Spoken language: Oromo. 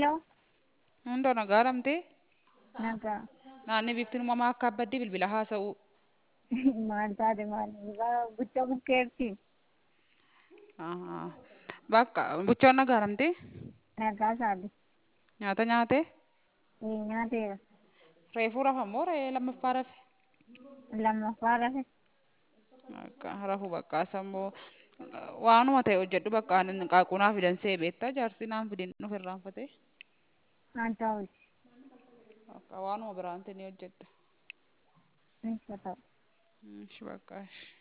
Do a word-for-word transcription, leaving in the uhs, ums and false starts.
Hundoo nagaaramtee nagaa naanni biiftuun uumamaa akka abbaddi bilbila haasa'u. maal taate maal bucha bukkeerti Bakka buchoon nagaaramtee nagaa saali nyaata nyaatee nyaateera reefuu rafa moo ree lammaffaa rafe. lammaffaa rafe Akka rafu bakka sammuu waanuma ta'e hojjedhu bakka qaaquunaa fidansee beektaa jaarsi naan fidin nuuf irraanfatee haa ta'uuti akka waanuma biraante ni hojjedha. ni ta'u. Bakka.